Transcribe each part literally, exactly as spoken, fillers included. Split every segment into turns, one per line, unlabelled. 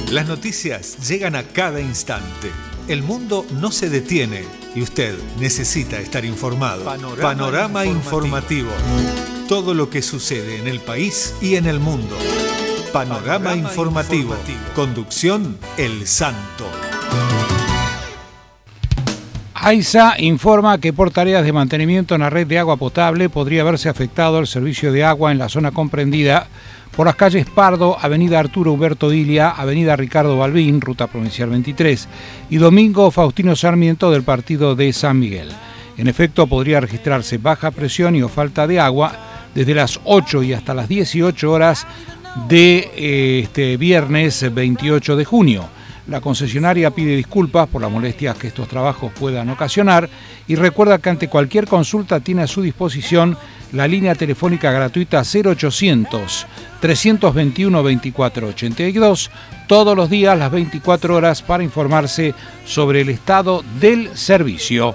Las noticias llegan a cada instante. El mundo no se detiene y usted necesita estar informado. Panorama, Panorama informativo. informativo. Todo lo que sucede en el país y en el mundo. Panorama, Panorama informativo. informativo. Conducción El Santo.
AISA informa que por tareas de mantenimiento en la red de agua potable podría haberse afectado el servicio de agua en la zona comprendida por las calles Pardo, Avenida Arturo Huberto Ilia, Avenida Ricardo Balbín, Ruta Provincial veintitrés, y Domingo Faustino Sarmiento del partido de San Miguel. En efecto, podría registrarse baja presión y o falta de agua desde las ocho y hasta las dieciocho horas de eh, este viernes veintiocho de junio. La concesionaria pide disculpas por las molestias que estos trabajos puedan ocasionar y recuerda que ante cualquier consulta tiene a su disposición la línea telefónica gratuita cero ochocientos, trescientos veintiuno, veinticuatro ochenta y dos todos los días las veinticuatro horas para informarse sobre el estado del servicio.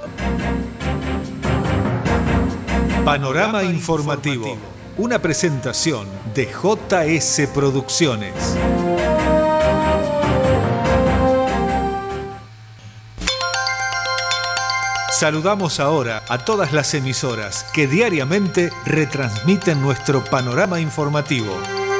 Panorama informativo, una presentación de J S Producciones. Saludamos ahora a todas las emisoras que diariamente retransmiten nuestro panorama informativo.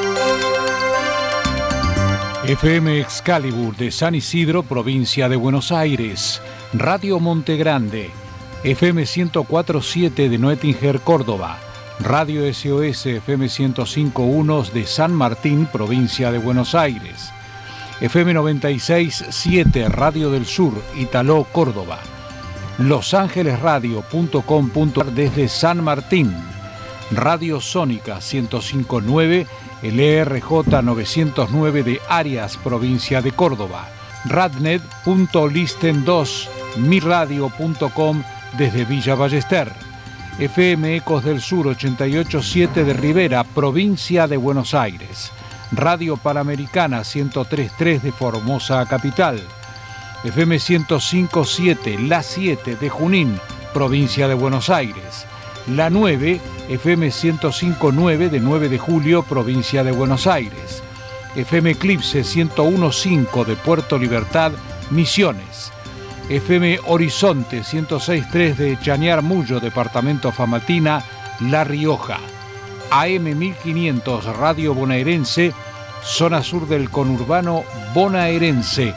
F M Excalibur de San Isidro, provincia de Buenos Aires. Radio Monte Grande. F M ciento cuatro punto siete de Noetinger, Córdoba. Radio S O S F M ciento cinco punto uno de San Martín, provincia de Buenos Aires. F M noventa y seis punto siete Radio del Sur, Italó, Córdoba. Los Ángeles Radio punto com punto ar desde San Martín. Radio Sónica ciento cinco punto nueve, el E R J novecientos nueve de Arias, provincia de Córdoba. Radnet punto listen dos, mi radio punto com desde Villa Ballester. F M Ecos del Sur ochenta y ocho punto siete de Rivera, provincia de Buenos Aires. Radio Panamericana ciento tres punto tres de Formosa Capital. F M ciento cinco punto siete, La siete de Junín, provincia de Buenos Aires. La nueve, F M ciento cinco punto nueve de nueve de Julio, provincia de Buenos Aires. F M Eclipse ciento uno punto cinco de Puerto Libertad, Misiones. F M Horizonte ciento seis punto tres de Chañar Mullo, departamento Famatina, La Rioja. A M mil quinientos Radio Bonaerense, zona sur del conurbano bonaerense.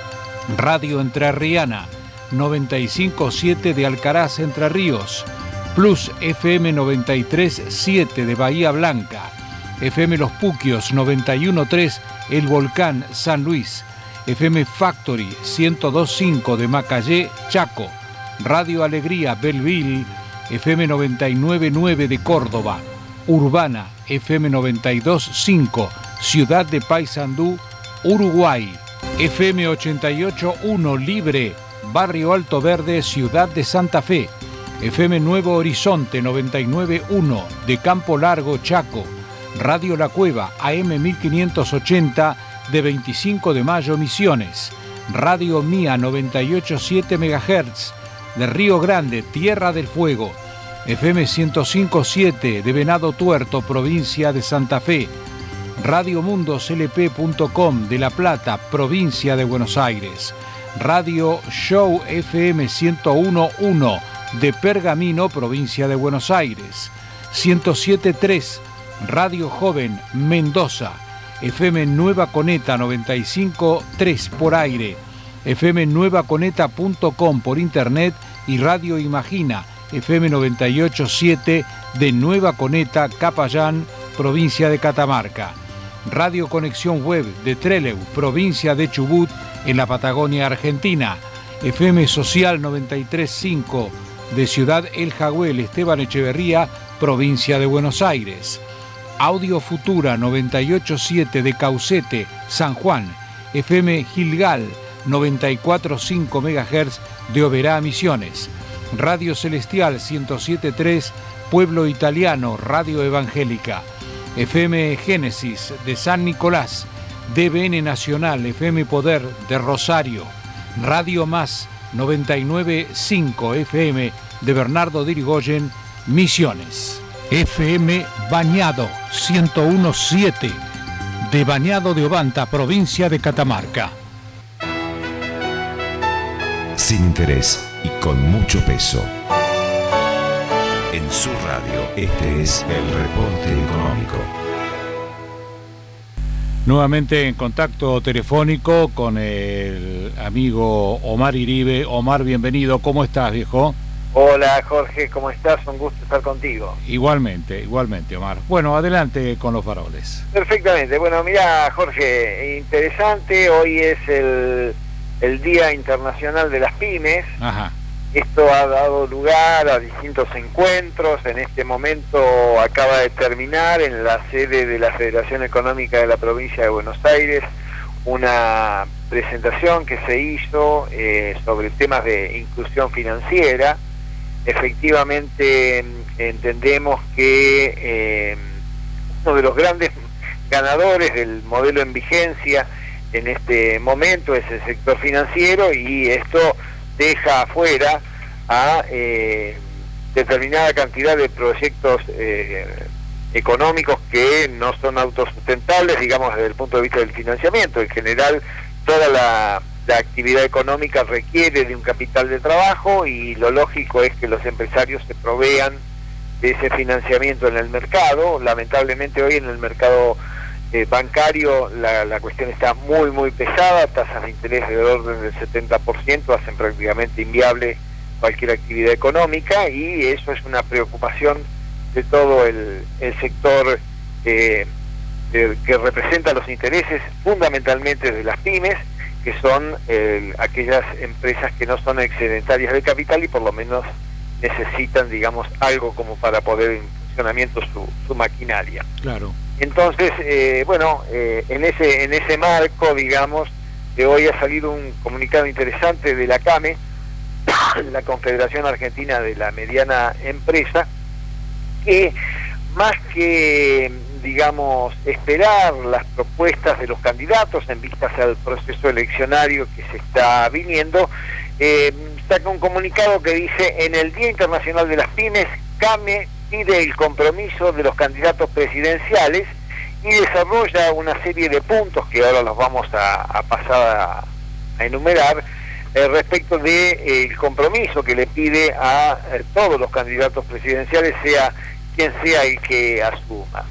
Radio Entrerriana, noventa y cinco punto siete de Alcaraz, Entre Ríos. Plus F M noventa y tres punto siete de Bahía Blanca. F M Los Puquios, noventa y uno punto tres El Volcán, San Luis. F M Factory, ciento dos punto cinco de Macayé, Chaco. Radio Alegría, Belleville. F M noventa y nueve punto nueve de Córdoba. Urbana, F M noventa y dos punto cinco, Ciudad de Paysandú, Uruguay. F M ochenta y ocho punto uno Libre, Barrio Alto Verde, Ciudad de Santa Fe. F M Nuevo Horizonte noventa y nueve punto uno de Campo Largo, Chaco. Radio La Cueva, A M mil quinientos ochenta de veinticinco de Mayo, Misiones. Radio Mía noventa y ocho punto siete megahertz de Río Grande, Tierra del Fuego. F M ciento cinco punto siete de Venado Tuerto, provincia de Santa Fe. Radio Mundos L P punto com de La Plata, provincia de Buenos Aires. Radio Show F M ciento uno punto uno de Pergamino, provincia de Buenos Aires. ciento siete punto tres Radio Joven Mendoza. F M Nueva Coneta noventa y cinco punto tres por aire. F M nueva coneta punto com por internet y Radio Imagina F M noventa y ocho punto siete de Nueva Coneta, Capayán, provincia de Catamarca. Radio Conexión Web de Trelew, provincia de Chubut, en la Patagonia Argentina. F M Social noventa y tres punto cinco de Ciudad El Jagüel, Esteban Echeverría, provincia de Buenos Aires. Audio Futura noventa y ocho punto siete de Caucete, San Juan. F M Gilgal noventa y cuatro punto cinco megahertz de Oberá, Misiones. Radio Celestial ciento siete punto tres Pueblo Italiano, Radio Evangélica. F M Génesis de San Nicolás. D B N Nacional, F M Poder de Rosario. Radio Más noventa y nueve punto cinco F M de Bernardo de Irigoyen, Misiones. F M Bañado ciento uno punto siete de Bañado de Obanta, provincia de Catamarca.
Sin interés y con mucho peso. En su radio, este es el reporte económico.
Nuevamente en contacto telefónico con el amigo Omar Iribe. Omar, bienvenido. ¿Cómo estás, viejo?
Hola, Jorge, ¿cómo estás? Un gusto estar contigo.
Igualmente, igualmente, Omar. Bueno, adelante con los faroles.
Perfectamente. Bueno, mira, Jorge, interesante. Hoy es el, el Día Internacional de las Pymes.
Ajá.
Esto ha dado lugar a distintos encuentros. En este momento acaba de terminar en la sede de la Federación Económica de la Provincia de Buenos Aires una presentación que se hizo eh, sobre temas de inclusión financiera. Efectivamente, entendemos que eh, uno de los grandes ganadores del modelo en vigencia en este momento es el sector financiero, y esto deja afuera a eh, determinada cantidad de proyectos eh, económicos que no son autosustentables, digamos, desde el punto de vista del financiamiento. En general, toda la, la actividad económica requiere de un capital de trabajo, y lo lógico es que los empresarios se provean de ese financiamiento en el mercado. Lamentablemente hoy en el mercado eh, bancario la, la cuestión está muy muy pesada. Tasas de interés del orden del setenta por ciento hacen prácticamente inviable cualquier actividad económica, y eso es una preocupación de todo el, el sector eh, de, que representa los intereses fundamentalmente de las pymes, que son eh, aquellas empresas que no son excedentarias de capital y por lo menos necesitan, digamos, algo como para poder en funcionamiento su, su maquinaria.
Claro.
Entonces, eh, bueno, eh, en ese en ese marco, digamos, de hoy ha salido un comunicado interesante de la CAME, la Confederación Argentina de la Mediana Empresa, que más que, digamos, esperar las propuestas de los candidatos en vistas al proceso eleccionario que se está viniendo, eh, saca un comunicado que dice: en el Día Internacional de las Pymes, CAME pide el compromiso de los candidatos presidenciales, y desarrolla una serie de puntos que ahora los vamos a, a pasar a, a enumerar eh, respecto de eh, el compromiso que le pide a eh, todos los candidatos presidenciales, sea quien sea el que asuma.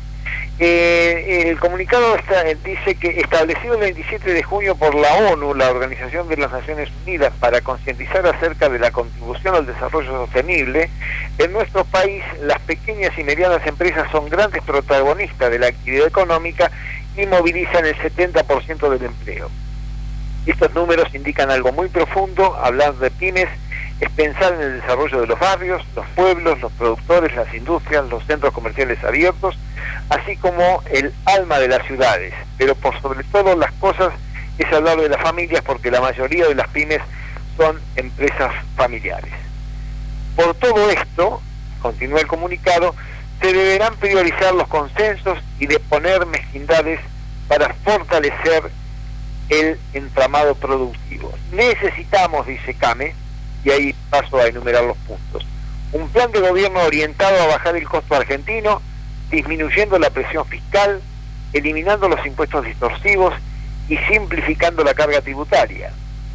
Eh, el comunicado está, dice que, establecido el veintisiete de junio por la ONU, la Organización de las Naciones Unidas, para concientizar acerca de la contribución al desarrollo sostenible, en nuestro país las pequeñas y medianas empresas son grandes protagonistas de la actividad económica y movilizan el setenta por ciento del empleo. Estos números indican algo muy profundo. Hablar de pymes es pensar en el desarrollo de los barrios, los pueblos, los productores, las industrias, los centros comerciales abiertos, así como el alma de las ciudades. Pero por sobre todo las cosas es hablar de las familias, porque la mayoría de las pymes son empresas familiares. Por todo esto, continúa el comunicado, se deberán priorizar los consensos y deponer mezquindades para fortalecer el entramado productivo. Necesitamos, dice CAME, y ahí paso a enumerar los puntos, un plan de gobierno orientado a bajar el costo argentino, disminuyendo la presión fiscal, eliminando los impuestos distorsivos y simplificando la carga tributaria.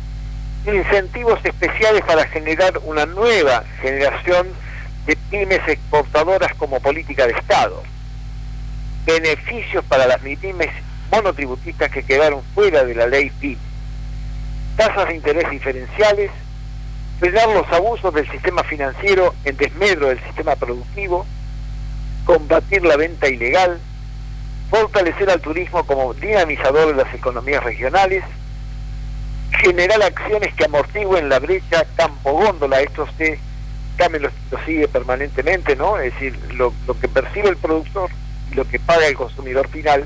Incentivos especiales para generar una nueva generación de pymes exportadoras como política de Estado. Beneficios para las pymes monotributistas que quedaron fuera de la ley PYME. Tasas de interés diferenciales, frenar los abusos del sistema financiero en desmedro del sistema productivo, combatir la venta ilegal, fortalecer al turismo como dinamizador de las economías regionales, generar acciones que amortigüen la brecha campo-góndola. Esto se CAME lo, lo sigue permanentemente, ¿no? Es decir, lo, lo que percibe el productor y lo que paga el consumidor final.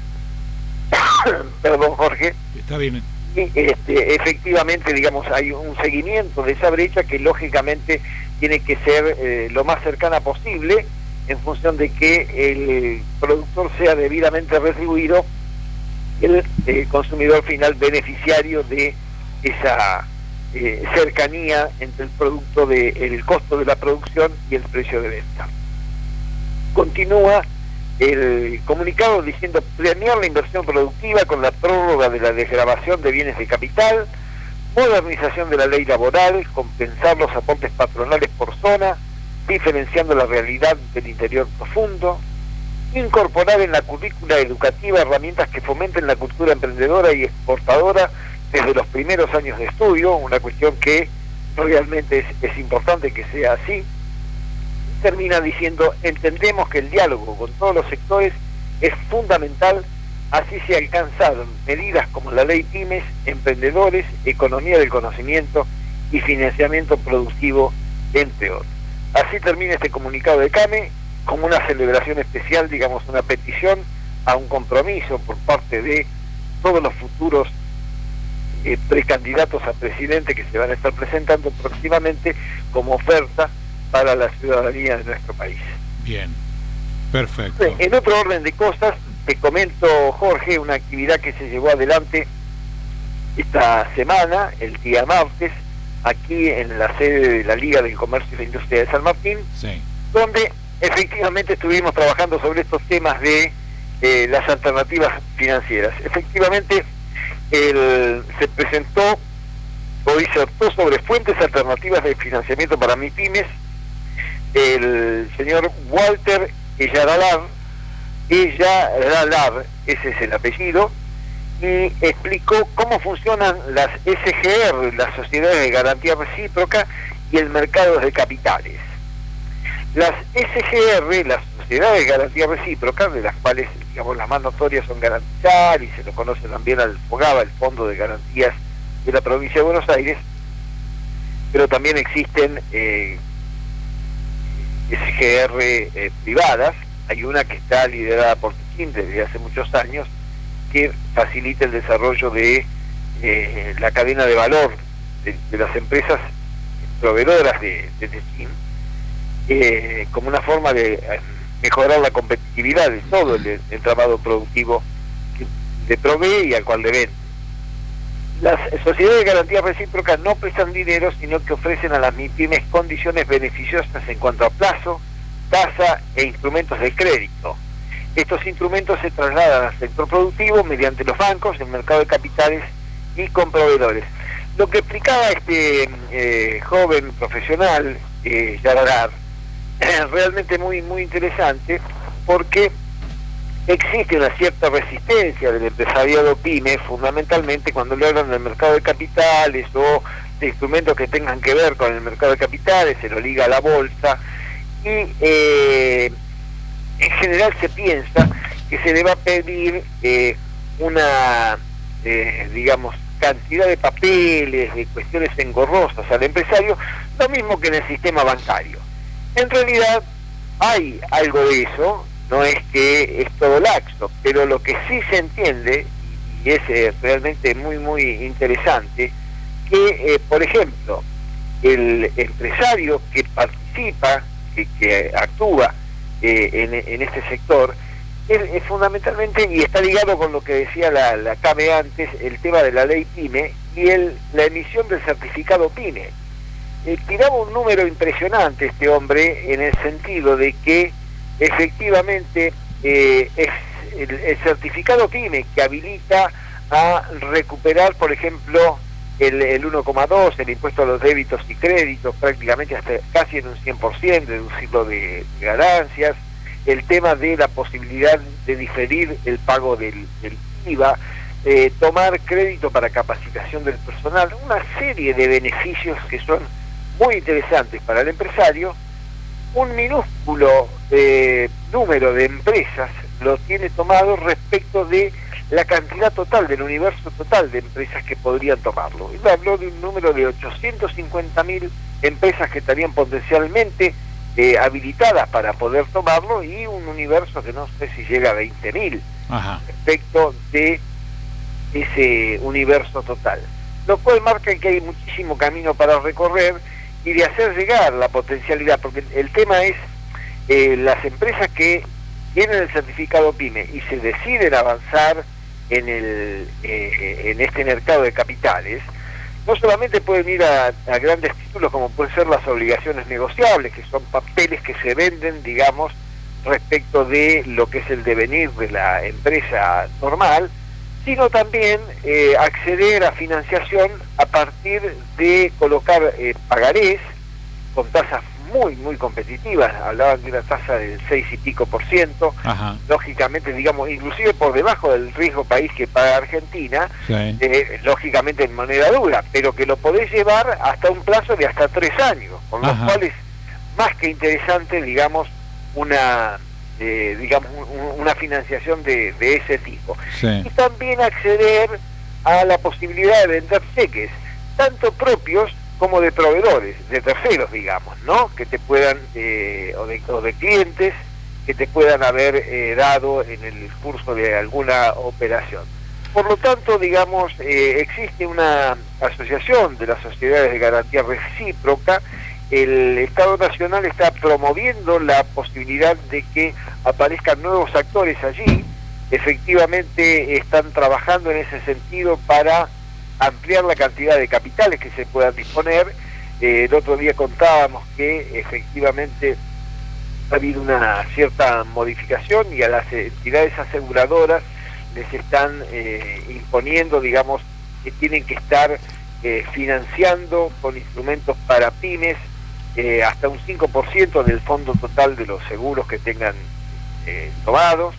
Perdón, Jorge.
Está bien.
Y este, efectivamente, digamos, hay un seguimiento de esa brecha que lógicamente tiene que ser eh, lo más cercana posible, en función de que el productor sea debidamente retribuido, el eh, consumidor final beneficiario de esa eh, cercanía entre el producto de el costo de la producción y el precio de venta. Continúa el comunicado diciendo premiar la inversión productiva con la prórroga de la desgravación de bienes de capital, modernización de la ley laboral, compensar los aportes patronales por zona, diferenciando la realidad del interior profundo, incorporar en la currícula educativa herramientas que fomenten la cultura emprendedora y exportadora desde los primeros años de estudio, una cuestión que realmente es, es importante que sea así. Termina diciendo, entendemos que el diálogo con todos los sectores es fundamental, así se alcanzaron medidas como la ley Pymes, emprendedores, economía del conocimiento y financiamiento productivo, entre otros. Así termina este comunicado de CAME, como una celebración especial, digamos, una petición a un compromiso por parte de todos los futuros eh, precandidatos a presidente que se van a estar presentando próximamente como oferta para la ciudadanía de nuestro país.
Bien, perfecto.
En otro orden de cosas, te comento, Jorge, una actividad que se llevó adelante esta semana, el día martes, aquí en la sede de la Liga del Comercio y la Industria de San Martín,
sí,
donde efectivamente estuvimos trabajando sobre estos temas de eh, las alternativas financieras. Efectivamente, el, se presentó o disertó sobre fuentes alternativas de financiamiento para MIPYMES el señor Walter Eyaralar, Eyaralar, ese es el apellido, y explicó cómo funcionan las S G R, las sociedades de garantía recíproca, y el mercado de capitales. Las S G R, las sociedades de garantía recíproca, de las cuales, digamos, las más notorias son Garantizar, y se lo conoce también al FOGABA, el Fondo de Garantías de la Provincia de Buenos Aires, pero también existen eh, S G R eh, privadas. Hay una que está liderada por Tequín desde hace muchos años, que facilita el desarrollo de eh, la cadena de valor de, de las empresas proveedoras de, de Tequín, eh, como una forma de eh, mejorar la competitividad de todo el entramado productivo que le provee y al cual le vende. Las sociedades de garantía recíproca no prestan dinero, sino que ofrecen a las MIPYMES condiciones beneficiosas en cuanto a plazo, tasa e instrumentos de crédito. Estos instrumentos se trasladan al sector productivo mediante los bancos, el mercado de capitales y con proveedores. Lo que explicaba este eh, joven profesional, eh, Yaralar, es realmente muy, muy interesante, porque existe una cierta resistencia del empresariado PYME, fundamentalmente cuando le hablan del mercado de capitales o de instrumentos que tengan que ver con el mercado de capitales, se lo liga a la bolsa, y eh, en general se piensa que se le va a pedir eh, una, eh, digamos, cantidad de papeles, de cuestiones engorrosas al empresario, lo mismo que en el sistema bancario. En realidad hay algo de eso, no es que es todo laxo, pero lo que sí se entiende, y es eh, realmente muy muy interesante, que eh, por ejemplo el empresario que participa, que, que actúa eh, en, en este sector, es, es fundamentalmente, y está ligado con lo que decía la, la CAME antes, el tema de la ley PYME y el, la emisión del certificado PYME. Eh, tiraba un número impresionante este hombre, en el sentido de que efectivamente eh, es el, el certificado PYME que habilita a recuperar, por ejemplo, el, el uno coma dos, el impuesto a los débitos y créditos, prácticamente hasta casi en un cien por ciento, deducirlo de, de ganancias, el tema de la posibilidad de diferir el pago del, del I V A, eh, tomar crédito para capacitación del personal, una serie de beneficios que son muy interesantes para el empresario. Un minúsculo eh, número de empresas lo tiene tomado respecto de la cantidad total, del universo total de empresas que podrían tomarlo. Y habló de un número de ochocientos cincuenta mil empresas que estarían potencialmente eh, habilitadas para poder tomarlo, y un universo que no sé si llega a veinte mil respecto de ese universo total. Lo cual marca que hay muchísimo camino para recorrer y de hacer llegar la potencialidad, porque el tema es eh, las empresas que tienen el certificado PYME y se deciden avanzar en el eh, en este mercado de capitales, no solamente pueden ir a, a grandes títulos como pueden ser las obligaciones negociables, que son papeles que se venden, digamos, respecto de lo que es el devenir de la empresa normal, sino también eh, acceder a financiación a partir de colocar eh, pagarés con tasas muy, muy competitivas. Hablaban de una tasa del seis y pico por ciento, Ajá. lógicamente, digamos, inclusive por debajo del riesgo país que paga Argentina, sí. eh, lógicamente en moneda dura, pero que lo podés llevar hasta un plazo de hasta tres años, con lo cual es más que interesante, digamos, una eh, digamos un, una financiación de, de ese tipo. Sí. Y también acceder a la posibilidad de vender cheques, tanto propios como de proveedores, de terceros, digamos, ¿no? Que te puedan, eh, o, de, o de clientes, que te puedan haber eh, dado en el curso de alguna operación. Por lo tanto, digamos, eh, existe una asociación de las sociedades de garantía recíproca. El Estado Nacional está promoviendo la posibilidad de que aparezcan nuevos actores allí. Efectivamente, están trabajando en ese sentido para ampliar la cantidad de capitales que se puedan disponer. Eh, el otro día contábamos que efectivamente ha habido una cierta modificación y a las entidades aseguradoras les están eh, imponiendo, digamos, que tienen que estar eh, financiando con instrumentos para pymes eh, hasta un cinco por ciento del fondo total de los seguros que tengan eh, tomados,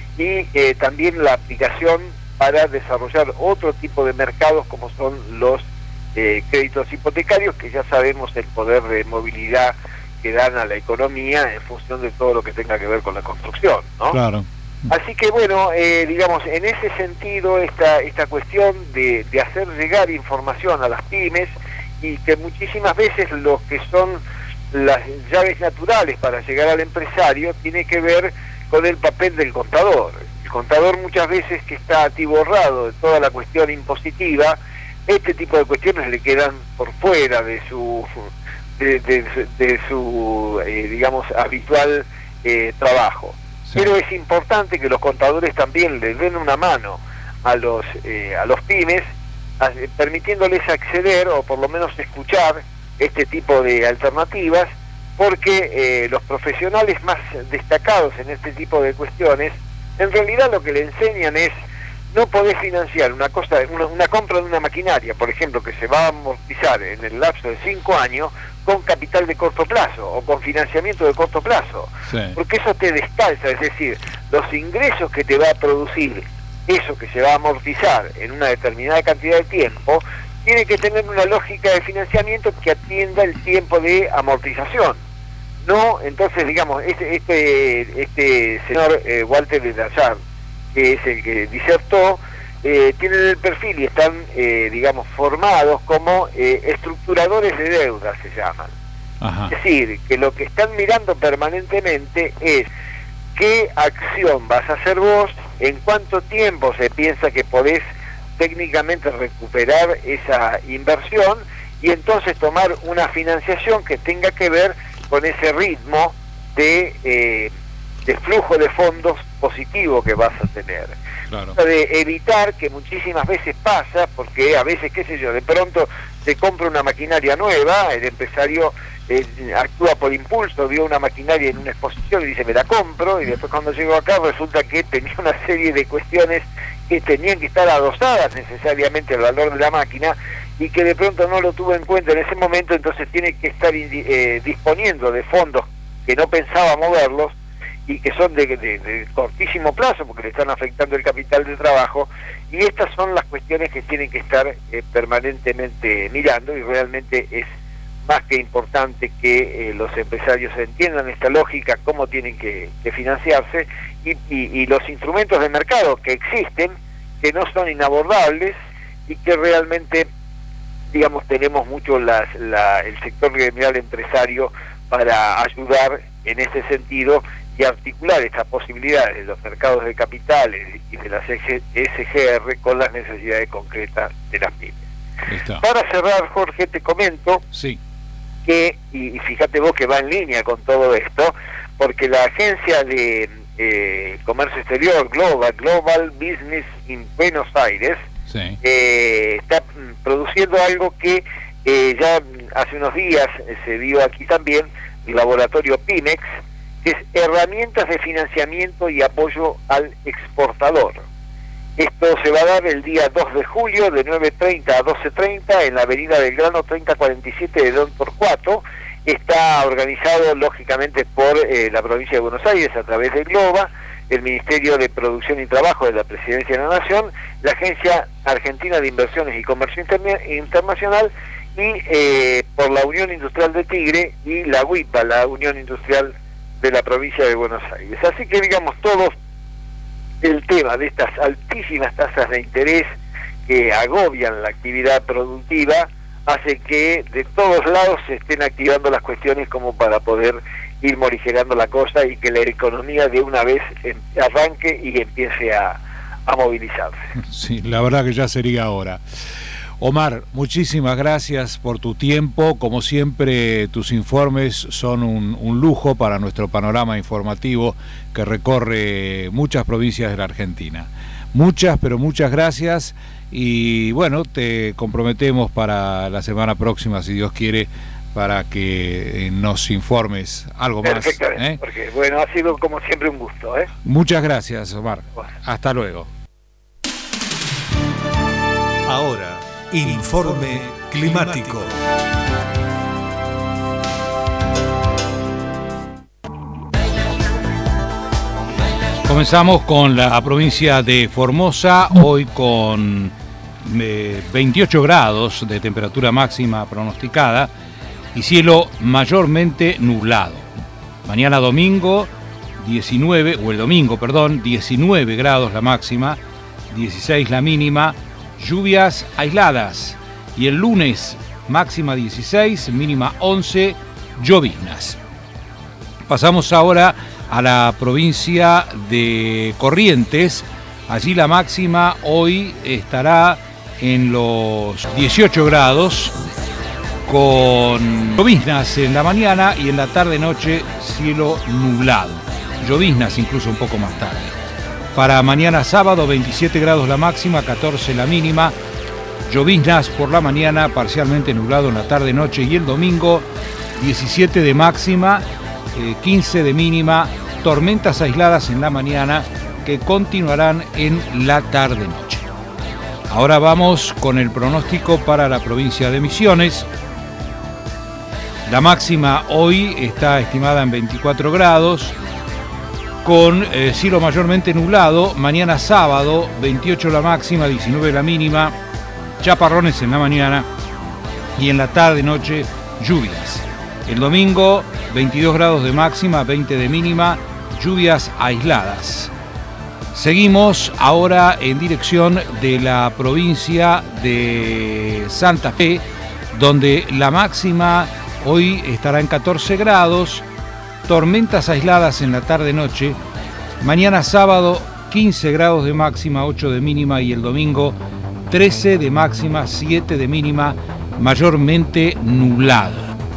y eh, también la aplicación para desarrollar otro tipo de mercados como son los eh, créditos hipotecarios, que ya sabemos el poder de movilidad que dan a la economía en función de todo lo que tenga que ver con la construcción, ¿no?
Claro.
Así que bueno, eh, digamos, en ese sentido esta, esta cuestión de, de hacer llegar información a las pymes, y que muchísimas veces lo que son las llaves naturales para llegar al empresario tiene que ver con el papel del contador. El contador muchas veces, que está atiborrado de toda la cuestión impositiva, este tipo de cuestiones le quedan por fuera de su de, de, de su eh, digamos habitual eh, trabajo. Sí. Pero es importante que los contadores también le den una mano a los eh, a los pymes, a, permitiéndoles acceder o por lo menos escuchar este tipo de alternativas, porque eh, los profesionales más destacados en este tipo de cuestiones, en realidad lo que le enseñan es: no podés financiar una cosa, una, una compra de una maquinaria, por ejemplo, que se va a amortizar en el lapso de cinco años, con capital de corto plazo o con financiamiento de corto plazo, sí. Porque eso te descalza, es decir, los ingresos que te va a producir eso que se va a amortizar en una determinada cantidad de tiempo, tiene que tener una lógica de financiamiento que atienda el tiempo de amortización. No, entonces, digamos, este este, este señor eh, Walter de Dayar, que es el que disertó, eh, tienen el perfil y están, eh, digamos, formados como eh, estructuradores de deuda, se llaman. Ajá. Es decir, que lo que están mirando permanentemente es qué acción vas a hacer vos, en cuánto tiempo se piensa que podés técnicamente recuperar esa inversión, y entonces tomar una financiación que tenga que ver con ese ritmo de, eh, de flujo de fondos positivo que vas a tener. Claro. De evitar, que muchísimas veces pasa, porque a veces, qué sé yo, de pronto se compra una maquinaria nueva, el empresario eh, actúa por impulso, vio una maquinaria en una exposición y dice me la compro, y después cuando llegó acá resulta que tenía una serie de cuestiones que tenían que estar adosadas necesariamente al valor de la máquina, y que de pronto no lo tuvo en cuenta en ese momento, entonces tiene que estar eh, disponiendo de fondos que no pensaba moverlos, y que son de, de, de cortísimo plazo porque le están afectando el capital de trabajo, y estas son las cuestiones que tienen que estar eh, permanentemente mirando, y realmente es más que importante que eh, los empresarios entiendan esta lógica, cómo tienen que, que financiarse, y, y, y los instrumentos de mercado que existen, que no son inabordables, y que realmente, digamos, tenemos mucho las, la, el sector gremial empresario para ayudar en ese sentido y articular estas posibilidades de los mercados de capitales y de las S G R con las necesidades concretas de las pymes. Está. Para cerrar, Jorge, te comento sí. que, y fíjate vos que va en línea con todo esto, porque la agencia de eh, comercio exterior Global, Global Business in Buenos Aires, sí. eh, está produciendo algo que eh, ya hace unos días eh, se vio aquí también, el laboratorio Pimex, que es herramientas de financiamiento y apoyo al exportador. Esto se va a dar el día dos de julio de nueve treinta a doce treinta en la avenida Belgrano treinta cuarenta y siete de Don Torcuato. Está organizado lógicamente por eh, la provincia de Buenos Aires a través de Globa, el Ministerio de Producción y Trabajo de la Presidencia de la Nación, la Agencia Argentina de Inversiones y Comercio Interna- Internacional y eh, por la Unión Industrial de Tigre y la UIPA, la Unión Industrial de la Provincia de Buenos Aires. Así que digamos todos el tema de estas altísimas tasas de interés que agobian la actividad productiva hace que de todos lados se estén activando las cuestiones como para poder ir morigerando la cosa y que la economía de una vez arranque y empiece a, a movilizarse.
Sí, la verdad que ya sería hora. Omar, muchísimas gracias por tu tiempo. Como siempre, tus informes son un, un lujo para nuestro panorama informativo que recorre muchas provincias de la Argentina. Muchas, pero muchas gracias. Y bueno, te comprometemos para la semana próxima, si Dios quiere, para que nos informes algo más.
Perfectamente, ¿eh? Porque bueno, ha sido como siempre un gusto, ¿eh?
Muchas gracias, Omar.
Bueno.
Hasta luego.
Ahora, informe climático.
Comenzamos con la provincia de Formosa, hoy con eh, veintiocho grados de temperatura máxima pronosticada y cielo mayormente nublado. Mañana domingo diecinueve, o el domingo, perdón, diecinueve grados la máxima, dieciséis la mínima, lluvias aisladas. Y el lunes máxima dieciséis, mínima once, lloviznas. Pasamos ahora a la provincia de Corrientes. Allí la máxima hoy estará en los dieciocho grados, con lloviznas en la mañana y en la tarde-noche cielo nublado. Lloviznas incluso un poco más tarde. Para mañana sábado, veintisiete grados la máxima, catorce la mínima. Lloviznas por la mañana, parcialmente nublado en la tarde-noche. Y el domingo, diecisiete de máxima, eh, quince de mínima. Tormentas aisladas en la mañana que continuarán en la tarde-noche. Ahora vamos con el pronóstico para la provincia de Misiones. La máxima hoy está estimada en veinticuatro grados, con eh, cielo mayormente nublado. Mañana sábado, veintiocho la máxima, diecinueve la mínima, chaparrones en la mañana y en la tarde-noche lluvias. El domingo, veintidós grados de máxima, veinte de mínima, lluvias aisladas. Seguimos ahora en dirección de la provincia de Santa Fe, donde la máxima hoy estará en catorce grados, tormentas aisladas en la tarde-noche. Mañana sábado, quince grados de máxima, ocho de mínima, y el domingo, trece de máxima, siete de mínima, mayormente nublado.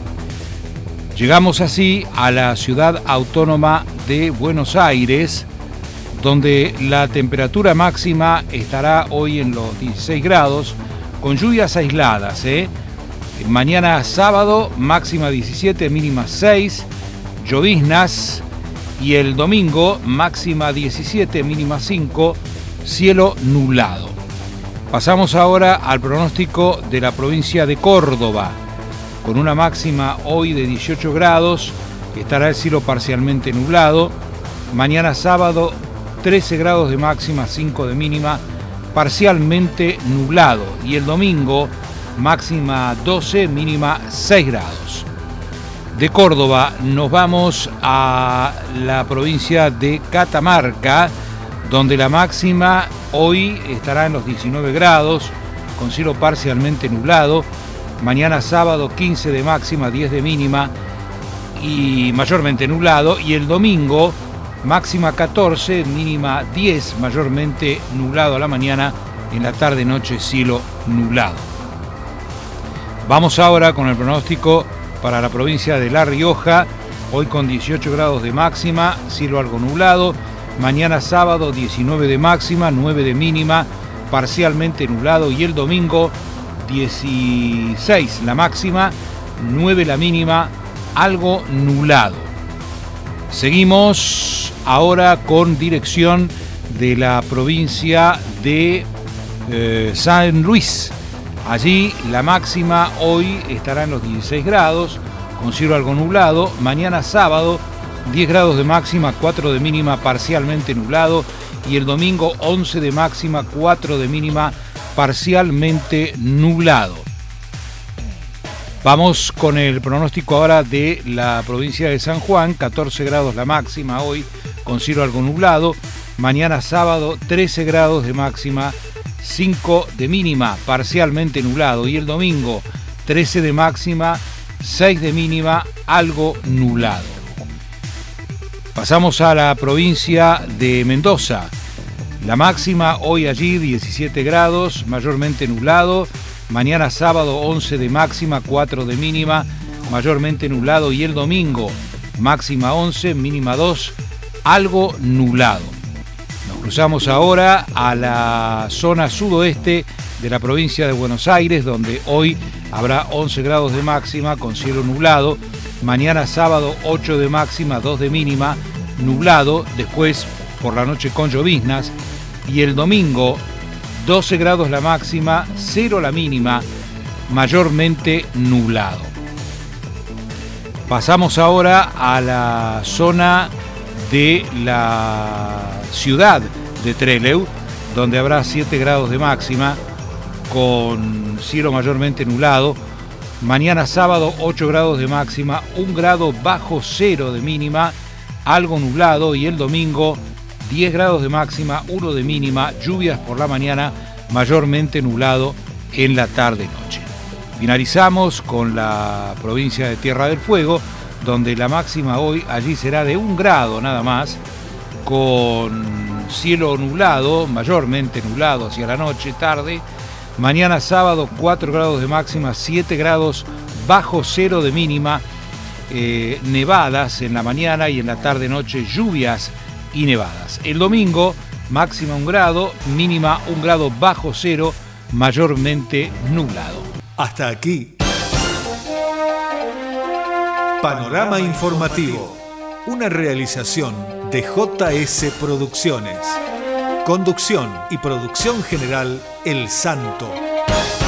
Llegamos así a la ciudad autónoma de Buenos Aires, donde la temperatura máxima estará hoy en los dieciséis grados, con lluvias aisladas, ¿eh? Mañana sábado, máxima diecisiete, mínima seis, lloviznas, y el domingo, máxima diecisiete, mínima cinco, cielo nublado. Pasamos ahora al pronóstico de la provincia de Córdoba, con una máxima hoy de dieciocho grados, estará el cielo parcialmente nublado. Mañana sábado, trece grados de máxima, cinco de mínima, parcialmente nublado. Y el domingo, máxima doce, mínima seis grados. De Córdoba nos vamos a la provincia de Catamarca, donde la máxima hoy estará en los diecinueve grados, con cielo parcialmente nublado. Mañana sábado, quince de máxima, diez de mínima y mayormente nublado. Y el domingo, máxima catorce, mínima diez, mayormente nublado a la mañana, en la tarde-noche cielo nublado. Vamos ahora con el pronóstico para la provincia de La Rioja, hoy con dieciocho grados de máxima, cielo algo nublado. Mañana sábado, diecinueve de máxima, nueve de mínima, parcialmente nublado. Y el domingo, dieciséis la máxima, nueve la mínima, algo nublado. Seguimos ahora con dirección de la provincia de eh, San Luis. Allí la máxima hoy estará en los dieciséis grados, con cielo algo nublado. Mañana sábado, diez grados de máxima, cuatro de mínima, parcialmente nublado. Y el domingo, once de máxima, cuatro de mínima, parcialmente nublado. Vamos con el pronóstico ahora de la provincia de San Juan. catorce grados la máxima hoy, con cielo algo nublado. Mañana sábado, trece grados de máxima, cinco de mínima, parcialmente nublado. Y el domingo, trece de máxima, seis de mínima, algo nublado. Pasamos a la provincia de Mendoza. La máxima hoy allí, diecisiete grados, mayormente nublado. Mañana sábado, once de máxima, cuatro de mínima, mayormente nublado. Y el domingo, máxima once, mínima dos, algo nublado. Nos cruzamos ahora a la zona sudoeste de la provincia de Buenos Aires, donde hoy habrá once grados de máxima con cielo nublado. Mañana sábado, ocho de máxima, dos de mínima, nublado. Después, por la noche con lloviznas. Y el domingo, doce grados la máxima, cero la mínima, mayormente nublado. Pasamos ahora a la zona de la ciudad de Trelew, donde habrá siete grados de máxima, con cielo mayormente nublado. Mañana sábado, ocho grados de máxima, un grado bajo cero de mínima, algo nublado. Y el domingo, diez grados de máxima, uno de mínima, lluvias por la mañana, mayormente nublado en la tarde-noche. Finalizamos con la provincia de Tierra del Fuego, donde la máxima hoy allí será de un grado nada más, con cielo nublado, mayormente nublado hacia la noche, tarde. Mañana sábado, cuatro grados de máxima, siete grados bajo cero de mínima, eh, nevadas en la mañana y en la tarde-noche, lluvias y nevadas. El domingo, máxima un grado, mínima un grado bajo cero, mayormente nublado.
Hasta aquí. Panorama Informativo, una realización de J S Producciones. Conducción y producción general, El Santo.